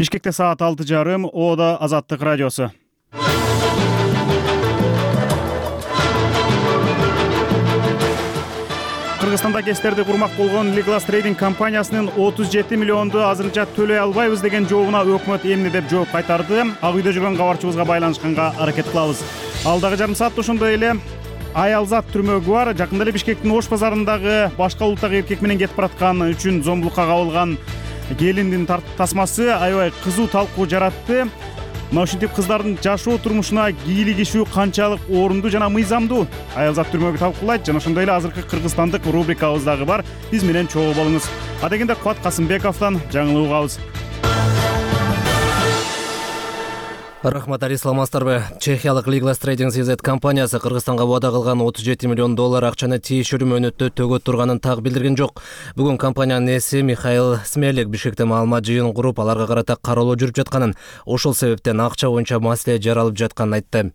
Бишкекте саат 6:30, Ода Азаттык радиосу. Кыргызстанда кестерди курмак болгон Legal Trading компаниясынын 37 миллионду азырынча төлөй албайбыз деген жообуна өкмөт эмне деп жооп кайтарды. Ак үйдө жүргөн кабарчыбызга байланышканга аракет кылабыз. Алдагы жарым саатта ошондой эле Аялзат түрмөгү бар. Жакында эле Бишкектин Ош базарындагы башка улуттагы эркек менен кетип бараткан үчүн зомбулукка кабылган келиндин тасмасы аябай кызуу талкуу жаратты. Мына ушинтип кыздардын жашоо турмушуна кийлигишүү канчалык орундуу жана мыйзамдуу? Аялзат түрмөгү талкуулайт жана ошондой эле азыркы кыргызстандык рубрикабыз дагы бар. Биз менен чогуу болуңуз. Адегенде Кубат Касымбековдон жаңылык угабыз. Рахмат, Али, саламатсыздарбы? Чехиялык Legal Trading CZ компаниясы Кыргызстанга вада кылган $37 миллион акчаны тийишелүү мөөнөттө төгөт турганын так билдирген жок. Бүгүн компаниянын ээси Михаил Смелик Бишкекте маалымат жыйын куруп, аларга карата кароолоо жүрүп жатканын, ошол себептен акча боюнча маселе жаралып жатканын айтты.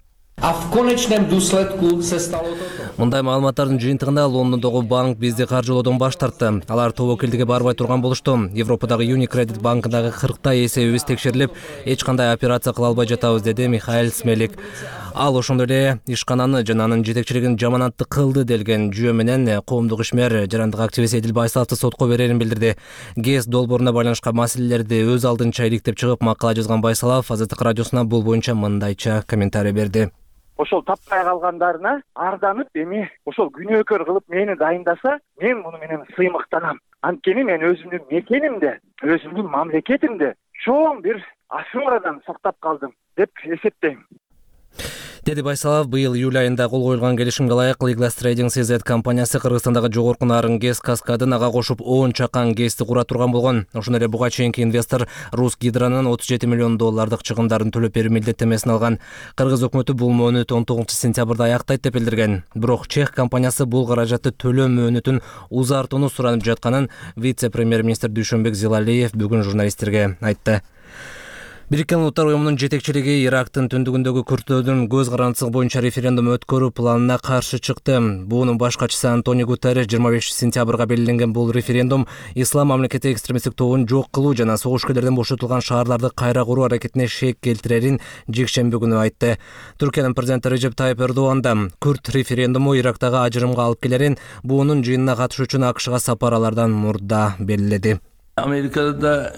Мындай маалыматтардын жыйынтыгында Лондондогу банк бизди каржылоодон баш тартты. Алар тобокелдикке барбай турган болушту. Европадагы Unicredit банкындагы 40 эсебибиз текшерилип, эч кандай операция кыла албай жатабыз, деди Михаил Смелик. Ал ошондой эле ишкананы жана анын жетекчилигин жаманатты кылды делген жүйө менен коомдук ишмер жарандык активист Эдил Байсаловду сотко берерин билдирди. ГЭС долбооруна байланышкан маселелерди өз алдынча иликтеп чыгып макала жазган Байсалов Азаттык радиосуна бул боюнча мындайча комментарий берди. Ошол таппай калгандарына арданып, эми ошол күнөөкөр кылып мени дайындаса, мен муну менен сыймыктанам. Анткени мен өзүмдүн мекенимде, өзүмдүн мамлекетимде чоң бир аферадан сактап калдым деп эсептейм, деди Байсалов. Быйыл июль айында кол коюлган келишимге ылайык Legal Trading CZ компаниясы Кыргызстандагы жогорку нарын ГЭС каскадын ага кошуп 10 чакан ГЭСти кура турган болгон. Ошондой эле буга чейинки инвестор Русгидронун $37 миллион чыгымдарын төлөп берүү милдеттемесин алган. Кыргыз өкмөтү бул мөөнөтү 19-сентябрда аяктайт деп билдирген. Бирок Чех компаниясы бул каражатты төлөө мөөнөтүн узартууну суранып жатканын вице-премьер-министр Дүйшөнбек Зилалиев бүгүн журналисттерге айтты. Бириккен Улуттар уюмунун жетекчилиги Ирактын түндүгүндөгү күртөдүн көз карандысыгы боюнча референдум өткөрүү планына каршы чыкты. Буунун башкачысы Антонио Гутерриш 25 сентябрга белгиленген бул референдум ислам мамлекети экстремисттик тобун жок кылуу жана согуш-күлөрдөн бошотулган шаарларды кайра куруу аракетине шек келтирерин жекшемби күнү айтты. Түркиянын президенти Режеп Тайып Эрдоган да күрт референдуму Ирактагы ажырымга алып келерин, буунун жыйынына катышуу үчүн АКШга сапар мурда белгиледи. Америкада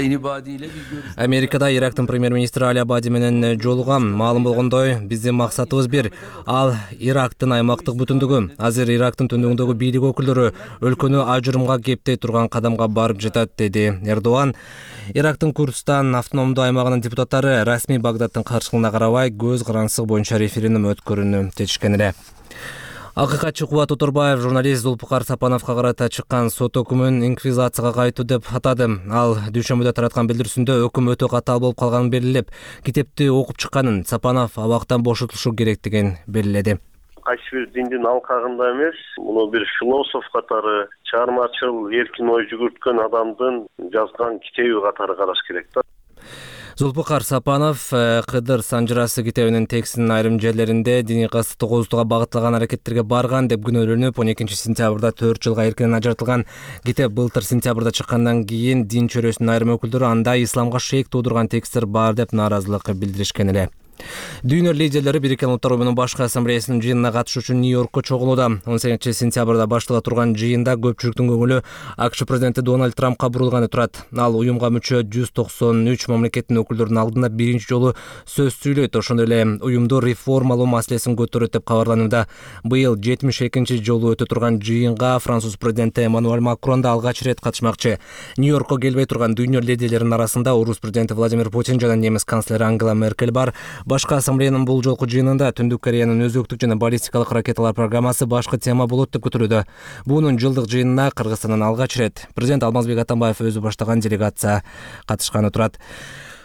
Ирактын премьер-министри Али Абади менен жолугам. Маалым болгондой, биздин максатыбыз бир. Ал Ирактын аймактык бүтүндүгү. Азыр Ирактын түндүгүндөгү бийлик өкүлдөрү өлкөнү ажырымга кептей турган кадамга барып жатат, деди Эрдоган. Ирактын Курдстан автономдуу аймагынын депутаттары расмий Багдадтын каршылыгына карабай көз карандысыгы боюнча референдум өткөрүүнү чечишкен эле. Акыкатчы Кубат Оторбаев журналист Зулпукар Сапановго карата чыккан сот өкүмүн инквизицияга кайтуу деп атады. Ал дүйшөмбүдө тараткан билдирүүсүндө өкүм өтө катаал болуп калганын белгилеп, китепти окуп чыкканын, Сапанов абактан бошотулушу керектигин белгиледи. Кайсы бир диндин алкагында эмес, муну бир философ катары, чыгармачыл эркин ой жүгүрткөн адамдын жазган китеби катары караш керек да. Зулпукар Сапанов Кыдыр Санжырасы китебинин текстинин айрым жерлеринде диний касыттык оозутууга багытталган аракеттерге барган деп күнөөлөнүп, 12-сентябрда 4 жылга эркинен ажыратылган. Китеп былтыр сентябрда чыккандан кийин дин чөйрөсүнүн айрым өкүлдөрү анда исламга шек туудурган тексттер бар деп нааразылык билдиришкен эле. Дүйнө лидерлери Бириккен Улуттар уюмунун башкы ассамблеясынын жыйынына катышуу үчүн Нью-Йоркко чогулууда. 18-сентябрда баштала турган жыйында көпчүлүктүн көңүлү АКШ президенти Дональд Трампка бурулганы турат. Ал уюмга мүчө 193 мамлекеттин өкүлдөрүнүн алдында биринчи жолу сөз сүйлөйт. Ошондой эле уюмду реформалоо маселесин көтөрөт деп кабарланууда. Быйыл 72-нчи жолу өтө турган жыйынга француз президенти Эммануэль Макрон да алгач ирет катышмакчы. Нью-Йоркко келбей турган дүйнө лидерлеринин арасында орус президенти Владимир Путин жана немис канцлери Ангела Меркель бар. Башкы ассамблеянын бул жолку жыйынында Түндүк Кореянын өзөктүк жана баллистикалык ракеталар программасы башкы тема болот деп көтөрүлүүдө. Буунун жылдык жыйынына Кыргызстандан алгач ирет президент Алмазбек Атамбаев өзү баштаган делегация катышканы турат.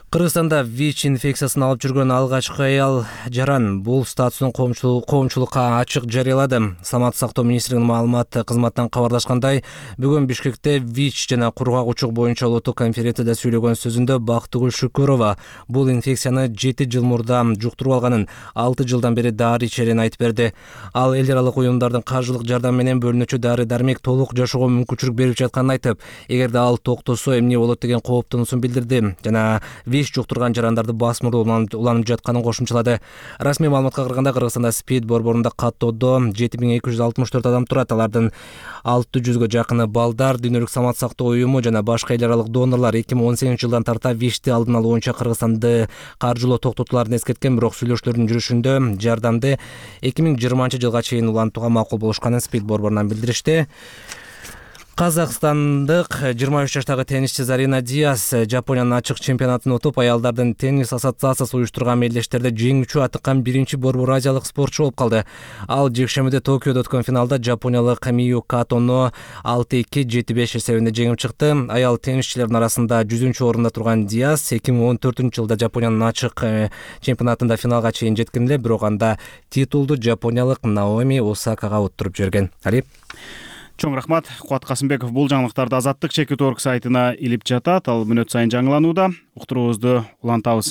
Кыргызстанда ВИЧ инфекциясын алып жүргөн алгачкы аял жаран бул статусун коомчулукка ачык жарыялады. Саламаттык сактоо министринин маалымат кызматынан кабарлашкандай, бүгүн Бишкекте ВИЧ жана кургак учук боюнча улуттук конференцияда сүйлөгөн сөзүндө Бактыгүл Шүкүрова бул инфекцияны 7 жыл мурда жуктуруп алганын, 6 жылдан бери дары ичерин айтып берди. Ал эл аралык уюмдардын каржылык жардамы менен бөлүнүүчү дары-дармек толук жашоого мүмкүнчүлүк берип жатканын айтып, эгерде ал токтосо эмне болот деген кооптонуусун билдирди жана ВИЧ жуктурган жарандарды басмырдуу уланып жатканын кошумчалады. Расмий маалыматка караганда Кыргызстанда СПИД борборунда каттоодо 7264 адам турат. Алардын 600гө жакыны балдар. Дүйнөлүк саламаттык сактоо уюму жана башка эл аралык донорлор 2018 жылдан тарта ВИЧти алдын алуу боюнча Кыргызстанды каржылоо токтотууларын эскерткен, бирок сүйлөшүүлөрдүн жүрүшүндө жардамды 2020 жылга чейин улантууга макул болушканын СПИД борборунан билдиришти. Казакстандык 23 жаштагы теннисчи Зарина Диас Жапониянын ачык чемпионатын утуп, аялдардын теннис ассоциациясы уюштурган мелдештерде жеңүүчү атыккан биринчи борбор азиялык спортчу болуп калды. Ал жекшембиде Токиодо өткөн финалда жапониялык Мию Катону 6-2, 7-5 эсебинде жеңип чыкты. Аял теннисчилердин арасында 100-чү орунда турган Диас 2014 жылда Жапониянын ачык чемпионатында финалга чейин жеткен эле, бирок анда титулду жапониялык Наоми Осакага уттуруп жиберген. Али Чоң рахмат. Кубат Касымбеков бул жаңылыктарды Азаттык Чекит.org сайтына илип жатат. Ал мүнөт сайын жаңыланууда. Уктуруубузду улантабыз.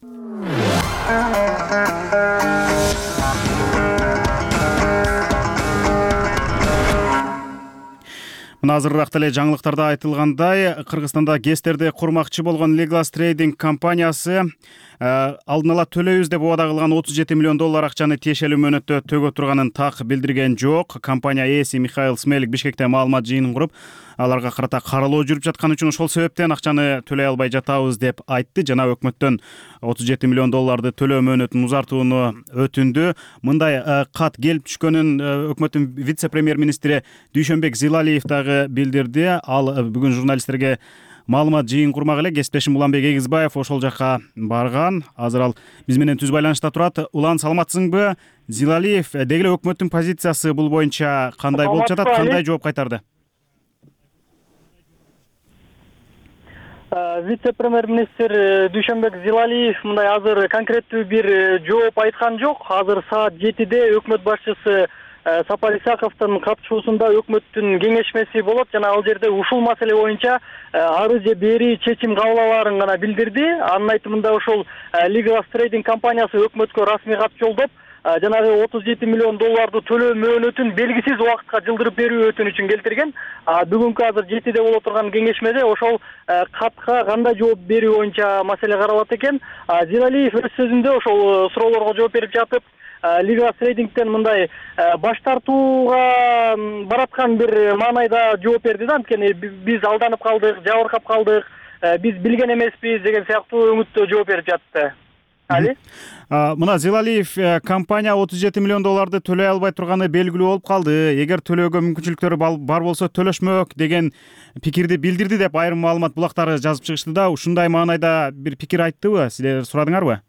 Мына азырыраакта эле жаңылыктарда айтылгандай, Кыргызстанда ГЭСтерди курмакчы болгон Legal Trading компаниясы алдын ала төлөйбүз деп убада кылган $37 миллион акчаны тиешелүү мөөнөттө төгө турганын так билдирген жок. Компания ээси Михаил Смелик Бишкекте маалымат жыйынын куруп, аларга карата каралоо жүрүп жатканы үчүн ошол себептен акчаны төлөй албай жатабыз деп айтты жана өкмөттөн $37 миллион төлөө мөөнөтүн узартууну өтүндү. Мындай кат келип түшкөнүн өкмөттүн вице-премьер-министри Дүйшөнбек Зилалиев дагы билдирди. Ал бүгүн журналисттерге маалымат жыйын курмак эле. Кесиптешим Уланбек Эгизбаев ошол жака барган. Азыр ал биз менен түз байланышта турат. Улан, саламатсыңбы? Зилалиев деги эле өкмөттүн позициясы бул боюнча кандай болуп жатат, кандай жооп кайтарды? Вице-премьер-министр Дүйшөнбек Зилалиев мындай азыр конкреттүү бир жооп айткан жок. Азыр саат 7-де өкмөт башчысы Сапар Исаковдун катышуусунда өкмөттүн кеңешмеси болот жана ал жерде ушул маселе боюнча арыз же бери чечим кабыл алаарын гана билдирди. Анын айтымында ошол Legal Trading компаниясы өкмөткө расмий кат жолдоп, жанагы $37 миллион төлөө мөөнөтүн белгисиз убакытка жылдырып берүү өтүнүчүн келтирген. Бүгүнкү азыр 7-де боло турган кеңешмеде ошол катка кандай жооп берүү боюнча маселе каралат экен. Зилалиев өз сөзүндө ошол суроолорго жооп берип жатып, Legal Tradingтен мындай баш тартууга бараткан бир маанайда жооп берди да. Анткени биз алданып калдык, жабыркап калдык, биз билген эмеспиз деген сыяктуу өңүттө жооп берип жатты. Али? Мына Зилалиев компания $37 миллион төлөй албай турганы белгилүү болуп калды. Эгер төлөөгө мүмкүнчүлүктөрү бар болсо төлөшмөк деген пикирди билдирди деп айрым маалымат булактары жазып чыгышты да. Ушундай маанайда бир пикир айттыбы? Силер сурадыңарбы?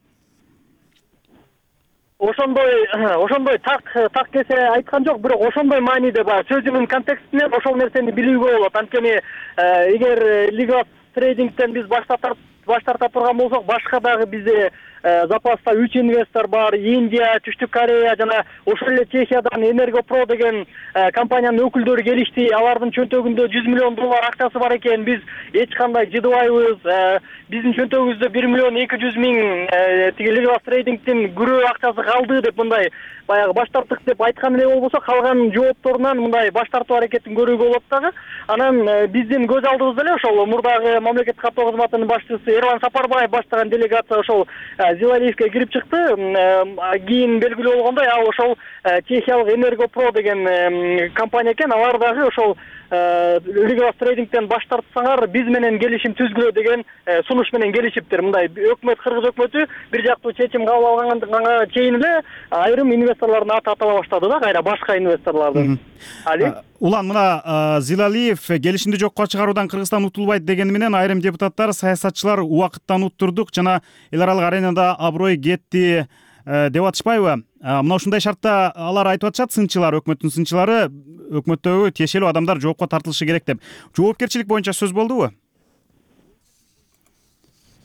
Ошондой так кесе айткан жок, бирок ошондой мааниде бар. Сөзүнүн контекстинен ошол нерсени билүүгө болот. Анткени эгер Legal Tradingтен биз баш тарта турган болсок, башка дагы бизде запаста 3 инвестор бар. Индия, Түштүк Корея жана ошол эле Чехиядан Energopro деген компаниянын өкүлдөрү келишти. Алардын чөнтөгүндө $100 миллион акчасы бар экен. Биз эч кандай жыдыбайбыз. Биздин чөнтөгүбүздө 1,2 миллион тиги Legal Tradingтин күрөө акчасы калды деп мындай баягы баш тарттык деп айткан эле болбосо, калган жоопторунан мындай баш тартуу аракетин көрүүгө болот дагы. Анан биздин көз алдыбызда эле ошол мурдагы мамлекеттик каттоо кызматынын башчысы Эрлан Сапарбаев баштаган делегация ошол Зилалиевке кирип чыкты. Кийин белгилүү болгондой, ал ошол Чехиялык Energopro деген компания экен. Алар дагы ошол Legal Tradingтен баш тартсаңар биз менен келишим түзгүлө деген сунуш менен келишиптир. Мындай өкмөт, кыргыз өкмөтү бир жактуу чечим кабыл алганга чейин эле айрым инвесторлордун аты атала баштады да, кайра башка инвесторлордун. Али? Улан, мына Зилалиев келишимди жокко чыгаруудан Кыргызстан утулбайт дегени менен айрым депутаттар, саясатчылар убакыттан уттурдук жана эл аралык аренада аброй кетти деп атышпайбы? Мына ушундай шартта алар айтып атышат, сынчылар, өкмөттүн сынчылары, өкмөттөгү тиешелүү адамдар жоопко тартылышы керек деп. Жоопкерчилик боюнча сөз болдубу?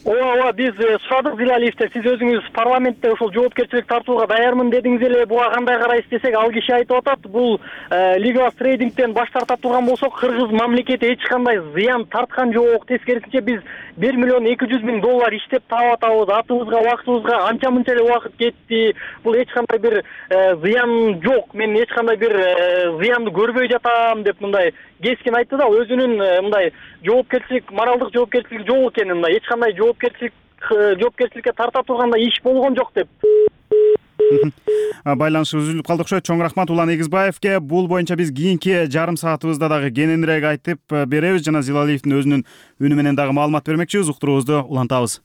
ооба биз сурадык Зилалиевден, сиз өзүңүз парламентте ушул жоопкерчилик тартууга даярмын дедиңиз эле. Буга кандай карайсыз десек, ал киши айтып атат, бул Legal Tradingден баш тарта турган болсок, кыргыз мамлекети эч кандай зыян тарткан жок. Тескерисинче биз $1 миллион 200 миң иштеп таап атабыз. Атыбызга, убактыбызга анча мынча эле убакыт кетти. Бул эч кандай бир зыян жок. Мен эч кандай бир зыянды көрбөй жатам деп мындай кескин айтты да. Өзүнүн мындай жоопкерчилик, моралдык жоопкерчилик жок экенин, мындай эч кандай жоопкерчиликке тарта тургандай иш болгон жок деп. Байланышыбыз үзүлүп калды окшойт. Чоң рахмат Улан Эгизбаевке. Бул боюнча биз кийинки жарым саатыбызда дагы кененирээк айтып беребиз жана Зилалиевдин өзүнүн үнү менен дагы маалымат бермекчибиз. Уктуруубузду улантабыз.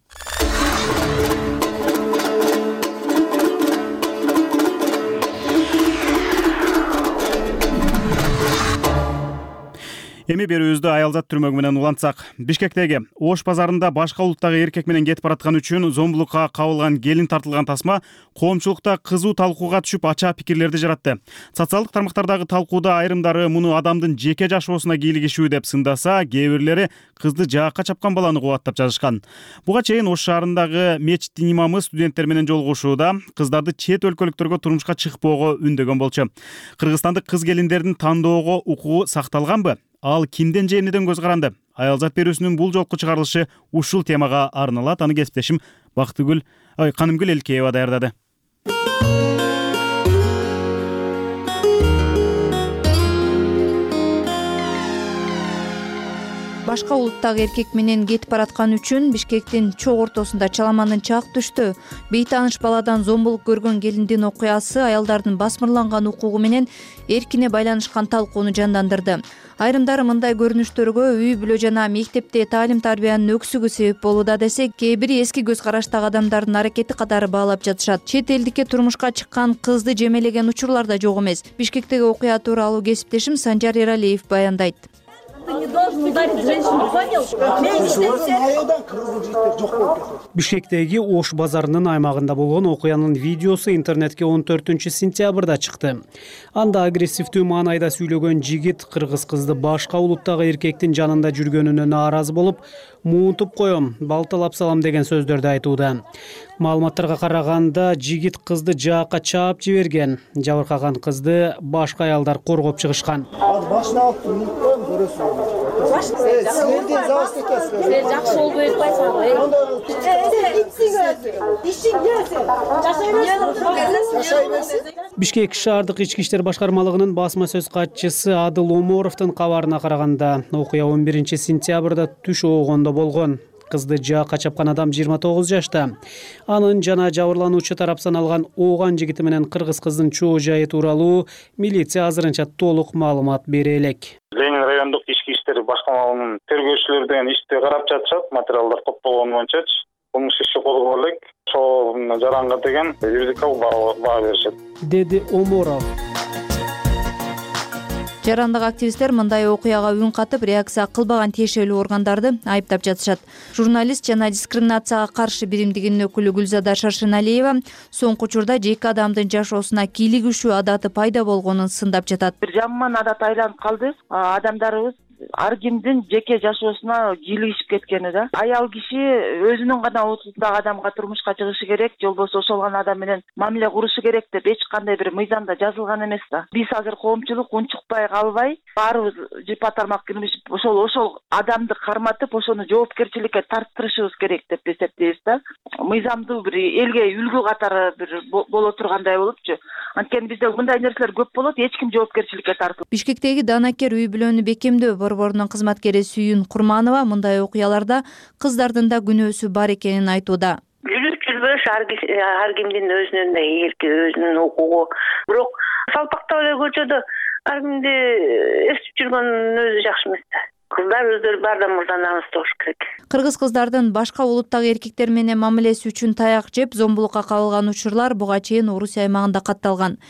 Эми берүүбүздү аялзат түрмөгү менен улантсак. Бишкектеги Ош базарында башка улуттагы эркек менен кетип бараткан үчүн зомбулукка кабылган келин тартылган тасма коомчулукта кызуу талкууга түшүп, ачаа пикирлерди жаратты. Социалдык тармактардагы талкууда айрымдары муну адамдын жеке жашоосуна кийлигишүү деп сындаса, кээ бирлери кызды жаакка чапкан баланы кубаттап жазышкан. Буга чейин Ош шаарындагы мечиттин имамы студенттер менен жолугушууда кыздарды чет өлкөлүктөргө турмушка чыкпоого үндөгөн болчу. Кыргызстандык кыз келиндердин тандоого укугу сакталганбы? Ал кимден же эмнеден көз каранды? Аялзат берүүсүнүн бул жолку чыгарылышы ушул темага арналат. Аны кесиптешим Канымгүл Элкеева даярдады. Башка улуттагы эркек менен кетип бараткан үчүн Бишкектин чок ортосунда чаламандын чак түштү. Бейтааныш баладан зомбулук көргөн келиндин окуясы аялдардын басмырланган укугу менен эркине байланышкан талкууну жандандырды. Айрымдары мындай көрүнүштөргө үй бүлө жана мектепте таалим-тарбиянын өксүгү себеп болууда десек, кээ бири эски көз караштагы адамдардын аракети катары баалап жатышат. Чет элдикке турмушка чыккан кызды жемелеген учурлар да жок эмес. Бишкектеги окуя тууралуу кесиптешим Санжар Эралиев баяндайт. Ты не должен ударить женщину, понял? Бишкектеги Ош базарынын аймагында болгон окуянын видеосу интернетке 14-сентябрда чыкты. Анда агрессивдүү маанайда сүйлөгөн жигит кыргыз кызды башка улуттагы эркектин жанында жүргөнүнө нааразы болуп, муунтуп коем, балталап салам деген сөздөрдү айтууда. Маалыматтарга караганда, жигит кызды жаакка чаап жиберген. Жабыркаган кызды башка аялдар коргоп чыгышкан. Башына алып көрөсүң. Сен жакшы болбой атпайсың. Бишкек шаардык ички иштер башкармалыгынын басма сөз катчысы Адыл Оморовдун кабарына караганда, окуя 11-сентябрда түш оогондо болгон. Кызды жаакка чапкан адам 29 жашта. Анын жана жабырлануучу тарап саналган ооган жигити менен кыргыз кыздын чоо жайы тууралуу милиция азырынча толук маалымат бере элек. Ленин райондук ички иштер башкармалыгынын тергөөчүлөрү деген ишти карап жатышат, материалдар топтолгон боюнча кылмыш иши козголо элек. Ошол жаранга деген юридикалык баа беришет, деди Оморов. Жарандык активисттер мындай окуяга үн катып, реакция кылбаган тиешелүү органдарды айыптап жатышат. Журналист жана дискриминацияга каршы биримдигинин өкүлү Гүлзада Шаршеналиева соңку учурда жеке адамдын жашоосуна кийлигишүү адаты пайда болгонун сындап жатат. Бир жаман адат айланып калды. Адамдарыбыз ар кимдин жеке жашоосуна кийлигишип кеткени да. Аял киши өзүнүн гана отурдагы адамга турмушка чыгышы керек, же болбосо ошол гана адам менен мамиле курушу керек деп эч кандай бир мыйзамда жазылган эмес да. Биз азыр коомчулук унчукпай калбай, баарыбыз жыпа тармак кирмишип, ошол адамды карматып, ошону жоопкерчиликке тарттырышыбыз керек деп эсептейбиз да. Мыйзамдуу бир элге үлгү катары бир боло тургандай болупчу. Анткени бизде мындай нерселер көп болот, эч ким жоопкерчиликке тартылбайт. Бишкектеги данакер үй бүлөнү бекемдөө борборунун кызматкери Сүйүн Курманова мындай окуяларда кыздардын да күнөөсү бар экенин айтууда. Жүрбөш ар кимдин өзүнүн да эрки, өзүнүн укугу. Бирок салпактап эле көчөдө ар кимди эстип жүргөн өзү жакшы эмес да. Кыздар өздөрү баардан мурда намыстуу болуш керек. Кыргыз кыздардын башка улуттагы эркектер менен мамилеси үчүн таяк жеп, зомбулукка кабылган учурлар буга чейин Орусия аймагында катталган.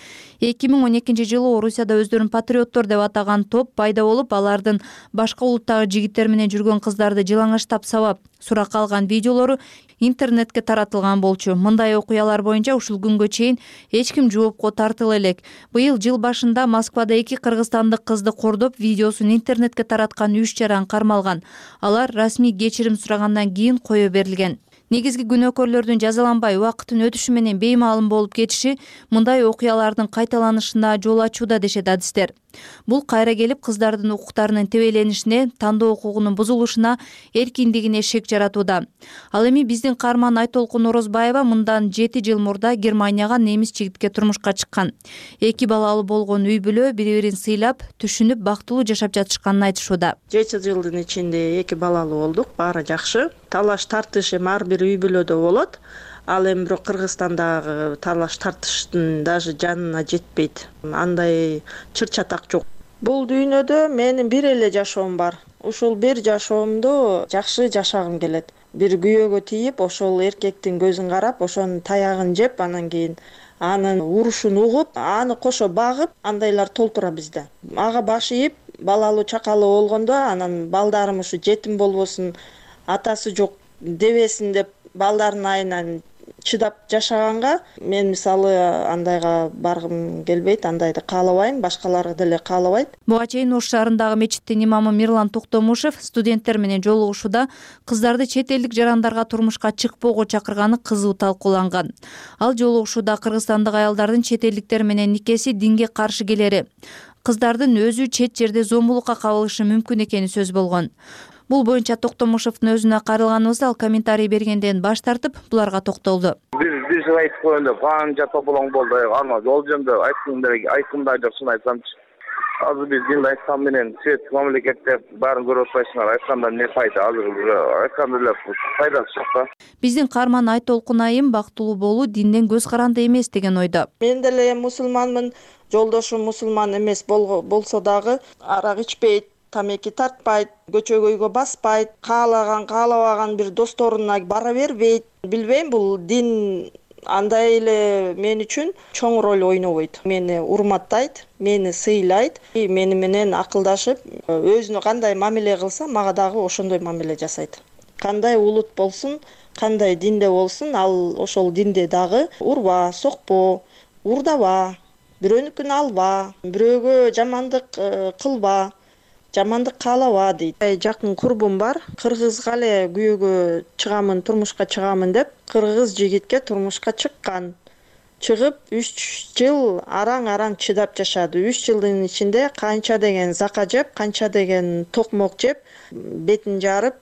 2012-жылы Орусияда өздөрүн патриоттор деп атаган топ пайда болуп, алардын башка улуттагы жигиттер менен жүргөн кыздарды жылаңачтап сабап суракка алган видеолору интернетке таратылган болчу. Мындай окуялар боюнча ушул күнгө чейин эч ким жоопко тартыла элек. Быйыл жыл башында Москвада 2 кыргызстандык кызды кордоп, видеосун интернетке тараткан 3 жаран кармалган. Алар расмий кечирим сурагандан кийин кое берилген. Негизги күнөөкөрлөрдүн жазаланбай убакыттын өтүшү менен беймаалым болуп кетиши мындай окуялардын кайталанышына жол ачууда дешет адистер. Бул кайра келип кыздардын укуктарынын тебеленишине, тандоо укугунун бузулушуна, эркиндигине шек жаратууда. Ал эми биздин каарман Айтолкун Орозбаева мындан 7 жыл мурда Германияга немис жигитке турмушка чыккан. 2 балалуу болгон үй бүлө бири-бирин сыйлап, түшүнүп, бактылуу жашап жатышканын айтышууда. 7 жылдын ичинде 2 балалуу болдук, баары жакшы. Талаш тартыш эми ар бир үй бүлөдө болот. Ал эми бирок Кыргызстандагы талаш тартыштын даже жанына жетпейт. Андай чыр-чатак жок. Бул дүйнөдө менин бир эле жашоом бар. Ушул бир жашоомду жакшы жашагым келет. Бир күйөөгө тийип, ошол эркектин көзүн карап, ошонун таягын жеп, анан кийин анын урушун угуп, аны кошо багып, андайлар толтура бизде. Ага баш ийип, балалуу чакалуу болгондо, анан балдарым ушу жетим болбосун, атасы жок дебесин деп балдардын айынан чыдап жашаганга мен мисалы андайга баргым келбейт, андайды каалабайм, башкалар деле каалабайт. Буга чейин Ош шаарындагы мечиттин имамы Мирлан Токтомушев студенттер менен жолугушууда кыздарды чет элдик жарандарга турмушка чыкпоого чакырганы кызуу талкууланган. Ал жолугушууда кыргызстандык аялдардын чет элдиктер менен никеси динге каршы келери, кыздардын өзү чет жерде зомбулукка кабылышы мүмкүн экени сөз болгон. Бул боюнча Токтомушевдун өзүнө кайрылганыбызда ал комментарий бергенден баш тартып, буларга токтолду. Биз айтып коюнда канча тополоң болду, ана жол жөнүндө айткымдар жок, шын айтсамчы. Азыр биз динди айткан менен свет мамлекетте баарын көрүп атпайсыңар, айтканда эмне пайда? Азыр айтканда эле пайдасы жок да. Биздин каарман Айтолкун айым бактылуу болуу динден көз каранды эмес деген ойдо. Мен деле мусулманмын, жолдошум мусулман эмес болсо дагы арак ичпейт, тамеки тартпайт, көчөгө үйгө баспайт, каалабаган бир досторуна бара бербейт. Билбейм, бул дин андай эле мен үчүн чоң роль ойнобойт. Мени урматтайт, мени сыйлайт, мени менен акылдашып, өзүнө кандай мамиле кылса, мага дагы ошондой мамиле жасайт. Кандай улут болсун, кандай динде болсун, ал ошол динде дагы урба, сокпо, урдаба, бирөөнүкүн алба, бирөөгө жамандык кылба, жамандык каалаба дейт. Жакын курбум бар, кыргызга эле күйөөгө чыгамын, турмушка чыгамын деп, кыргыз жигитке турмушка чыккан. Чыгып 3 жыл араң чыдап жашады. 3 жылдын ичинде канча деген зака жеп, канча деген токмок жеп, бетин жарып,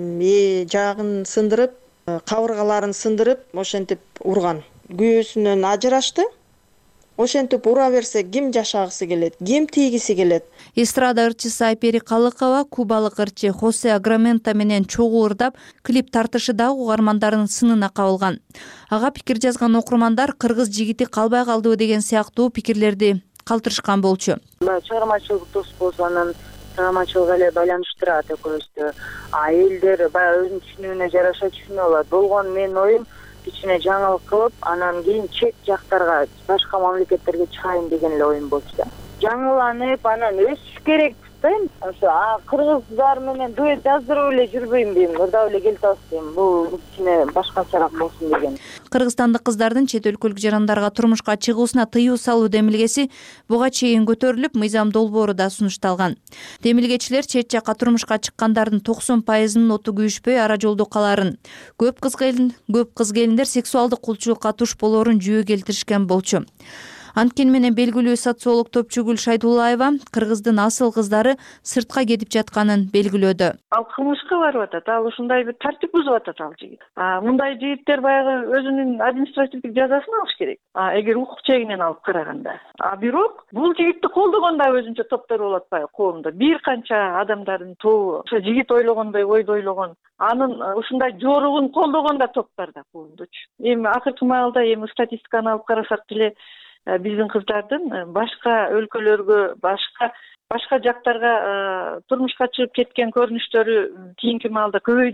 жагын сындырып, кабыргаларын сындырып, ошентип урган. Күйөөсүнөн ажырашты. Ошентип ура берсе ким жашагысы келет, ким тийгиси келет? Эстрада ырчысы Айпери Калыкова кубалык ырчы Хосе Аграменто менен чогуу ырдап, клип тартышы дагы угармандарынын сынына кабылган. Ага пикир жазган окурмандар кыргыз жигити калбай калдыбы деген сыяктуу пикирлерди калтырышкан болчу. Чыгармачылык дос болсо анан чыгармачылык эле байланыштырат экөөбүздү. Элдер баягы өзүнүн түшүнүгүнө жараша түшүнүп алат. Болгон менин оюм кичине жаңылык кылып, анан кийин чет жактарга, башка мамлекеттерге чыгайын деген эле оюм болчу да. Жаңыланып, анан өсүш керек дейм. Ошо кыргыздар менен дуэт жаздырып эле жүрбөйм дейм, ырдап эле келип атат дейм. Бул кичине башкачараак болсун деген. Кыргызстандык кыздардын чет өлкөлүк жарандарга турмушка чыгуусуна тыюу салуу демилгеси буга чейин көтөрүлүп, мыйзам долбоору да сунушталган. Демилгечилер чет жакка турмушка чыккандардын 90%-нын оту күйүшпөй ара жолдо каларын, көп кыз келиндер сексуалдык кулчулукка туш болоорун жүйө келтиришкен болчу. Анткени менен белгилүү социолог Топчугүл Шайдуллаева кыргыздын асыл кыздары сыртка кетип жатканын белгилөөдө. Ал кылмышка барып атат, ал ушундай бир тартип бузуп атат ал жигит. Мындай жигиттер баягы өзүнүн административдик жазасын алыш керек. Эгер укук чегинен алып караганда. Бирок бул жигитти колдогон да өзүнчө топтор болот атпайбы коомдо. Бир канча адамдардын тобу ошо жигит ойлогондой ойду ойлогон, анын ушундай жоругун колдогон да топ бар да коомдочу. Эми акыркы маалда статистиканы алып карасак деле биздин кыздардын башка өлкөлөргө, башка жактарга турмушка чыгып кеткен көрүнүштөрү кийинки маалда көбөйдү да.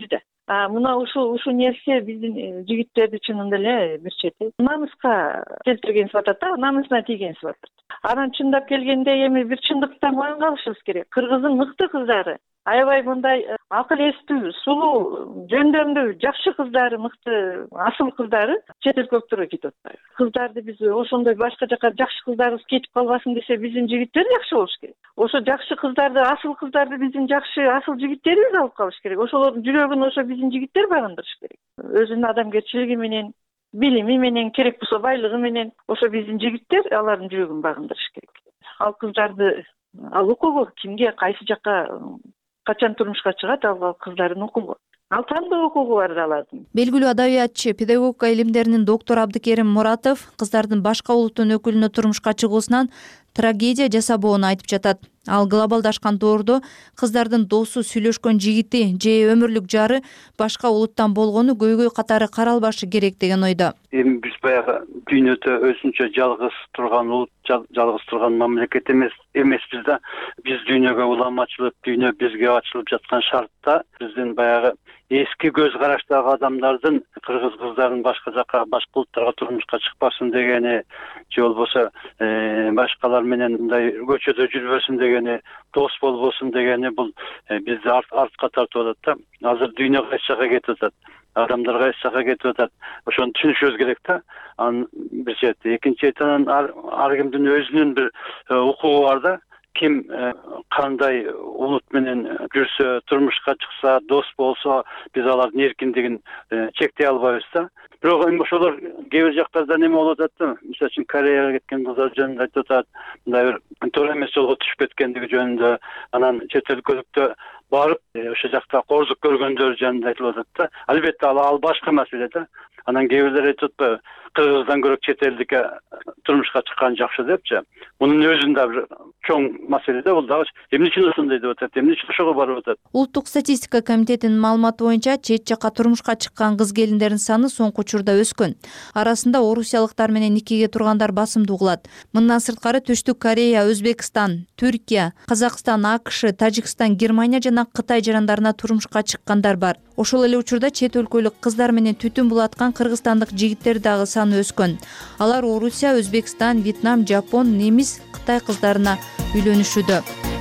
мына ушул нерсе биздин жигиттерди чынында эле бир чети намыска келтирген атат да, намысына тийген атат. Анан чындап келгенде эми бир чындыктан оюн калышыбыз керек. Кыргыздын мыкты кыздары, аябай мындай акыл эстүү, сулуу, жөндөмдүү, жакшы кыздары, мыкты, асыл кыздары чет өлкөлөргө кетип атпайбы? Кыздарды биз ошондой башка жака жакшы кыздарыбыз кетип калбасын десе, биздин жигиттер жакшы болуш керек. Ошо жакшы кыздарды, асыл кыздарды биздин жакшы асыл жигиттерибиз алып калыш керек. Ошолордун жүрөгүн ошо биздин жигиттер багындырыш керек. Өзүнүн адамгерчилиги менен, билими менен, керек болсо байлыгы менен ошо биздин жигиттер алардын жүрөгүн багындырыш керек. Ал кыздарды, ал укугу кимге, кайсы жакка, качан турмушка чыгат, ал кыздардын укугу. Ал тандоо укугу бар алардын. Белгилүү адабиятчы, педагогика илимдеринин доктору Абдыкерим Муратов кыздардын башка улуттун өкүлүнө турмушка чыгуусунан трагедия жасабоону айтып жатат. Ал глобалдашкан доордо кыздардын досу, сүйлөшкөн жигити же өмүрлүк жары башка улуттан болгону көйгөй катары каралбашы керек деген ойдо. Эми биз баягы дүйнөдө өзүнчө жалгыз турган улут, жалгыз турган мамлекет эмеспиз да. Биз дүйнөгө улам ачылып, дүйнө бизге ачылып жаткан шартта биздин баягы эски көз караштагы адамдардын кыргыз кыздарын башка жака, башка улуттарга турмушка чыкпасын дегени, же болбосо башкалар менен мындай көчөдө жүрбөсүн дегени, дос болбосун дегени, бул бизди артка тартып атат да. Азыр дүйнө кайсы жака кетип атат, адамдар кайсы жака кетип атат. Ошону түшүнүшүбүз керек да. Анын бир чети, экинчи четинен ар кимдин өзүнүн бир укугу бар да. Ким кандай улут менен жүрсө, турмушка чыкса, дос болсо, биз алардын эркиндигин чектей албайбыз да. Бирок эми ошолор кээ бир жактарда неме болуп атат да. Мисалы үчүн Кореяга кеткен кыздар жөнүндө айтып атат, мындай бир туура эмес жолго түшүп кеткендиги жөнүндө, анан чет өлкөлүктө барып, ошол жакта кордук көргөндөр жөнүндө айтылып атат да. Албетте ал башка маселе да. Анан кээ бирлер айтып атпайбы, кыргыздан көрө чет элдикке турмушка чыккан жакшы депчи. Мунун өзүндө бир чоң маселе да, бул дагы эмне үчүн ошондой деп атат, эмне үчүн ошого барып атат. Улуттук статистика комитетинин маалыматы боюнча чет жакка турмушка чыккан кыз келиндердин саны соңку учурда өскөн. Арасында орусиялыктар менен никеге тургандар басымдуу угулат. Мындан сырткары Түштүк Корея, Өзбекстан, Түркия, Казакстан, АКШ, Тажикстан, Германия жана Кытай жарандарына турмушка чыккандар бар. Ошол эле учурда чет өлкөлүк кыздар менен түтүн булаткан кыргызстандык жигиттер дагы саны өскөн. Алар Орусия, Өзбекстан, Вьетнам, Жапон, немис, Кытай кыздарына үйлөнүшүүдө.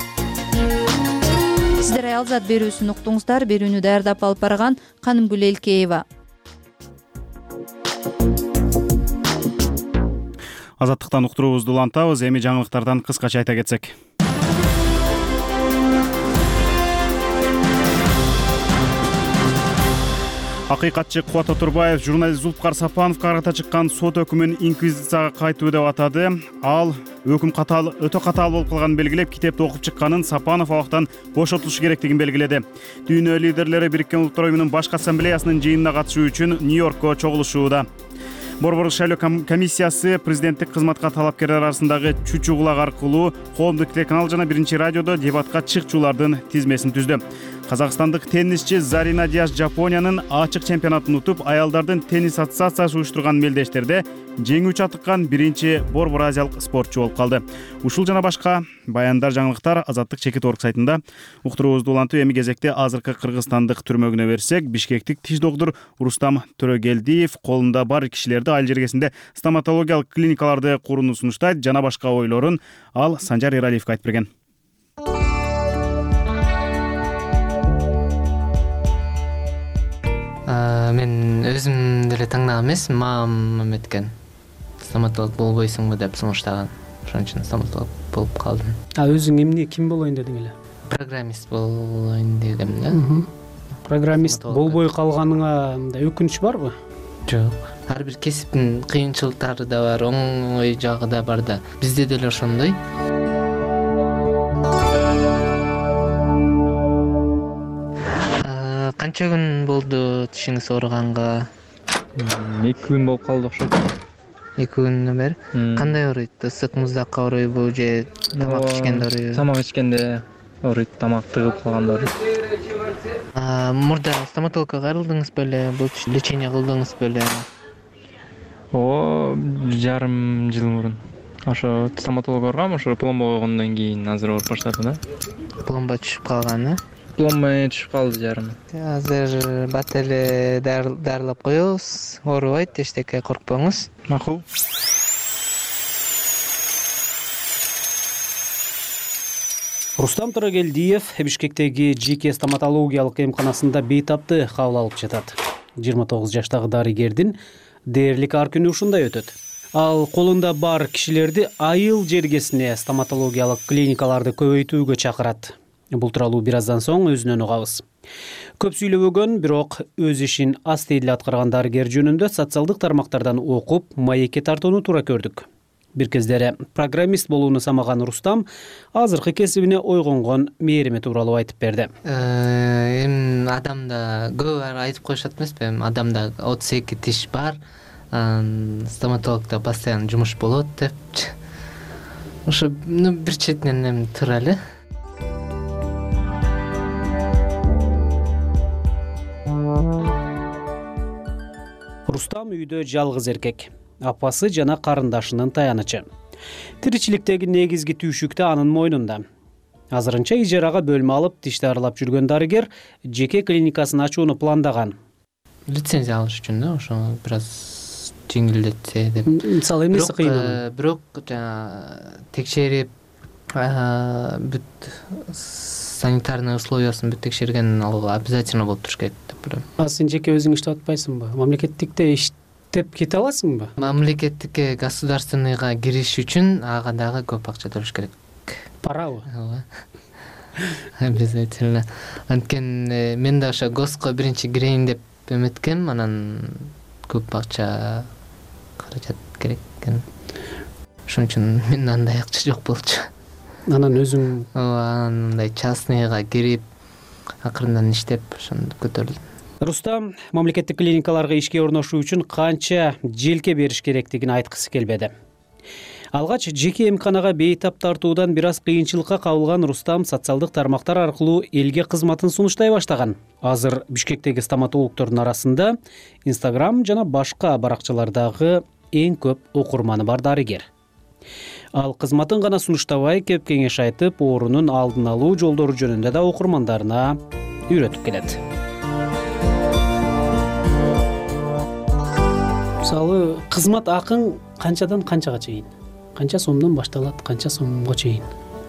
Сиздер Аялзат берүүсүн уктуңуздар. Берүүнү даярдап алып барган Канымгүл Элкеева. Азаттыктан уктуруубузду улантабыз. Эми жаңылыктардан кыскача айта кетсек. Акыйкатчы Кубат Отурбаев журналист Зулфкар Сапановго карата чыккан сот өкүмүн инквизицияга кайтуу деп атады. Ал өкүм өтө катаал болуп калганын белгилеп, китепти окуп чыкканын, Сапанов абактан бошотулушу керектигин белгиледи. Дүйнө лидерлери Бириккен Улуттар Уюмунун башкы ассамблеясынын жыйынына катышуу үчүн Нью-Йоркко чогулушууда. Борбордук шайлоо комиссиясы президенттик кызматка талапкерлер арасындагы чучугулак аркылуу коомдук телеканал жана биринчи радиодо дебатка чыкчулардын тизмесин түздү. Казакстандык теннисчи Зарина Диаш Жапониянын ачык чемпионатын утуп, аялдардын теннис ассоциациясы уюштурган мелдештерде жеңүүчү атыккан биринчи борбор азиялык спортчу болуп калды. Ушул жана башка баяндар, жаңылыктар Азаттык чекит орг сайтында. Уктуруубузду улантуу. Эми кезекте азыркы кыргызстандык түрмөгүнө берсек, Бишкектик тиш доктур Рустам Төрөгелдиев колунда бар кишилерди айыл жергесинде стоматологиялык клиникаларды курууну сунуштайт, жана башка ойлорун ал Санжар Эралиевге айтып берген. Мен өзүм деле таңдаган эмес, мамам эткен. Стоматолог болбойсуңбу деп сунуштаган. Ошон үчүн стоматолог болуп калдым. Өзүң эмне, ким болоюн дедиң эле? Программист болоюн дедим да. Программист болбой калганыңа мындай өкүнүч барбы? Жок. Ар бир кесиптин кыйынчылыктары да бар, оңой жагы да бар да. Бизде деле ошондой. Канча күн болду тишиңиз ооруганга? 2 күн болуп калды окшойт. 2 күндөн бери? Кандай ооруйт? Ысык муздакка ооруйбу же тамак ичкенде ооруйбу? Тамак ичкенде ооруйт, тамак тыгып калганда ооруйт. Мурда стоматологко кайрылдыңыз беле? Бул лечение кылдыңыз беле? Жарым жыл мурун. Ошо стоматолог баргам, ошо пломба койгондон кийин азыр ооруп баштады да. Пломба түшүп калган, дипломой түшүп калды жарым. Азыр бат эле дарылап коебуз. Оорубайт, эчтеке коркпоңуз. Макул. Рустам Турагелдиев Бишкектеги жеке стоматологиялык эмканасында бейтапты кабыл алып жатат. 29 жаштагы дарыгердин дээрлик ар күнү ушундай өтөт. Ал колунда бар кишилерди айыл жергесине стоматологиялык клиникаларды көбөйтүүгө чакырат. Бул тууралуу бир аздан соң өзүнөн угабыз. Көп сүйлөбөгөн, бирок өз ишин астейли аткарган дарыгер жөнүндө социалдык тармактардан окуп, маекке тартууну туура көрдүк. Бир кездери программист болууну самаган Рустам азыркы кесибине ойгонгон мээрими тууралуу айтып берди. Эми адамда көп айтып коюшат эмеспи? Адамда 32 тиш бар, стоматологдо постоянно жумуш болот деп. Ошо бир четинен эми туура эле. Рустам үйдө жалгыз эркек. Апасы жана карындашынын таянычы. Тиричиликтеги негизги түйшүктө анын мойнунда. Азырынча ижарага бөлмө алып тиш дарылап жүргөн дарыгер жеке клиникасын ачууну пландаган. Лицензия алыш үчүн да, ошо бир аз жеңилдетсе деп. Мисалы эмнеси кыйын? Бирок текшерип, бүт санитарный условиясын бүт текшерген ал обязательно болуп туруш керек деп ойлойм. Сен жеке өзүң иштеп атпайсыңбы? Мамлекеттикте иштеп кете аласыңбы? Мамлекеттикке государственныйга кириш үчүн ага дагы көп акча төлөш керек. Парабы? Ооба. Обязательно. Анткени мен да ошо госко биринчи кирейин деп эметкем, анан көп акча каражат керек экен. Ошон үчүн менде андай акча жок болчу. Анан өзүң андай частныйга кирип, акырындан иштеп ошондо көтөрүлдүм. Рустам мамлекеттик клиникаларга ишке орношуу үчүн канча желке бериш керектигин айткысы келбеди. Алгач жеке эмканага бейтап тартуудан бир аз кыйынчылыкка кабылган Рустам социалдык тармактар аркылуу элге кызматын сунуштай баштаган. Азыр Бишкектеги стоматологдордун арасында Instagram жана башка баракчалардагы эң көп окурманы бар дарыгер. Ал кызматын гана сунуштабай, кеп кеңеш айтып, оорунун алдын алуу жолдору жөнүндө да окурмандарына үйрөтүп келет. Мисалы, кызмат акың канчадан канчага чейин? Канча сомдон башталат, канча сомго чейин?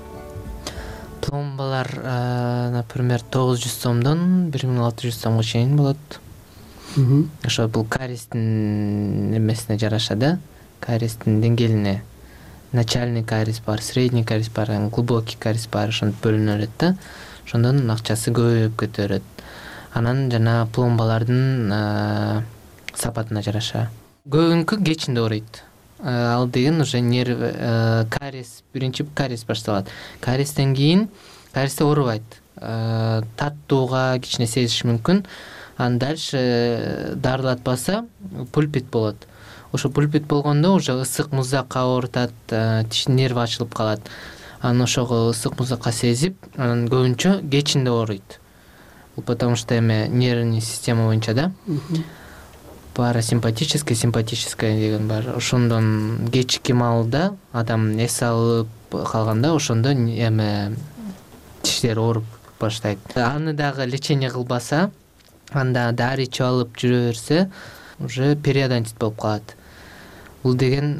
Пломбалар, например, 900 сомдон 1600 сомго чейин болот. Ошо бул кариестин эмесине жараша да, кариестин деңгээлине. Начальный кариес бар, средний кариес бар, глубокий кариес бар, ошонтип бөлүнөт да. Ошондон акчасы көбөйүп кетөт. Анан жана пломбалардын сапатына жараша. Көбүнкү кечинде ооруйт. Ал деген уже нерв кариес, биринчи кариес башталат. Кариестен кийин кариесте оорубайт. Таттууга кичине сезиш мүмкүн. Анан дальше дарылатпаса пульпит болот. Ошо пульпит болгондо уже ысык музакка оорутат, тиш нерви ачылып калат. Анан ошого ысык музакка сезип, анан көбүнчө кечинде ооруйт. Бул потому что эме нервный система боюнча да. Парасимпатическое, симпатическое деген бар. Ошондон кечки маалда адам эс алып калганда ошондо эме тиштер ооруп баштайт. Аны дагы лечение кылбаса, анда дары ичип алып жүрө берсе, уже периодонтит болуп калат. Бул деген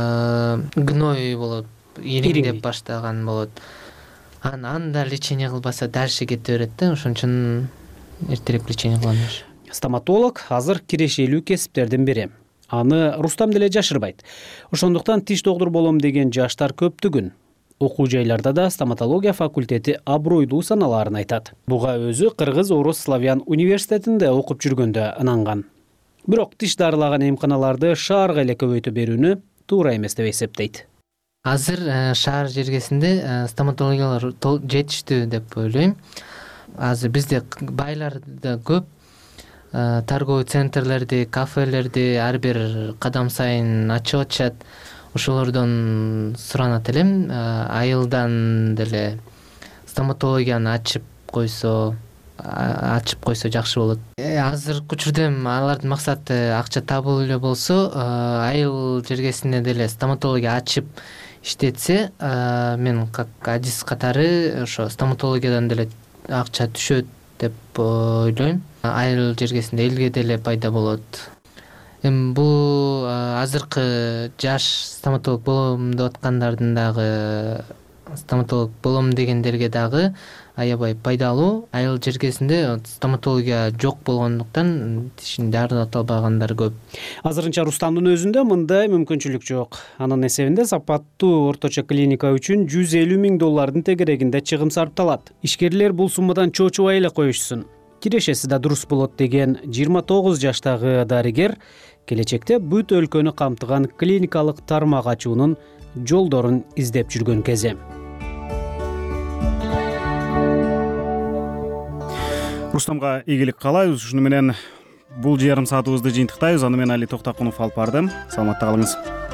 гной болот, ириңдеп баштаган болот. Анда лечение кылбаса дальше кете берет да, ошон үчүн эртерээк лечение кылам. Стоматолог азыр кирешелүү кесиптердин бири. Аны Рустам деле жашырбайт. Ошондуктан тиш доктор болом деген жаштар көптүгүн. Окуу жайларда да стоматология факультети абройлуу саналарын айтат. Буга өзү Кыргыз Орус Славян университетинде окуп жүргөндө ынанган. Бирок тиш дарылаган эмканаларды шаарга эле көбөйтө берүүнү туура эмес деп эсептейт. Азыр шаар жергесинде стоматологиялар жетиштүү деп ойлойм. Азыр бизде байлар да көп. Торговый центрлерди, кафелерди ар бир кадам сайын ачып атышат. Ошолордон суранат элем, айылдан деле стоматологияны ачып койсо жакшы болот. Азыркы учурда алардын максаты акча табуу эле болсо, айыл жергесинде деле стоматология ачып иштетсе, мен как адис катары ошо стоматологиядан деле акча түшөт деп ойлойм. Айыл жергесинде элге деле пайда болот. Эми бул азыркы жаш стоматолог болом деп аткандардын дагы, стоматолог болом дегендерге дагы аябай пайдалуу. Айыл жергесинде стоматология жок болгондуктан тишин дарылат албагандар көп. Азырынча Рустамдын өзүндө мындай мүмкүнчүлүк жок. Анын эсебинде сапаттуу орточо клиника үчүн $150,000 тегерегинде чыгым сарпталат. Ишкерлер бул суммадан чоочубай эле коюшсун. Кирешеси да дурус болот деген 29 жаштагы дарыгер келечекте бүт өлкөнү камтыган клиникалык тармак ачуунун жолдорун издеп жүргөн кези. Рустамга ийгилик каалайбыз. Ушуну менен бул жарым саатыбызды жыйынтыктайбыз. Аны мен Али Токтокунов алып бардым. Саламатта калыңыз.